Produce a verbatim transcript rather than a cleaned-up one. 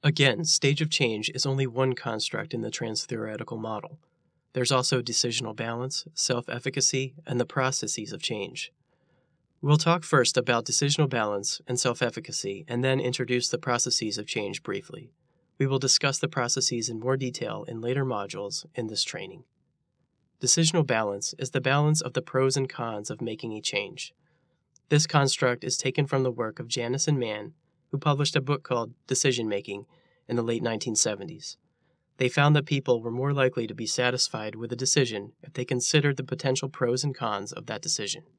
Again, stage of change is only one construct in the trans-theoretical model. There's also decisional balance, self-efficacy, and the processes of change. We'll talk first about decisional balance and self-efficacy, and then introduce the processes of change briefly. We will discuss the processes in more detail in later modules in this training. Decisional balance is the balance of the pros and cons of making a change. This construct is taken from the work of Janis and Mann, who published a book called Decision Making in the late nineteen seventies. They found that people were more likely to be satisfied with a decision if they considered the potential pros and cons of that decision.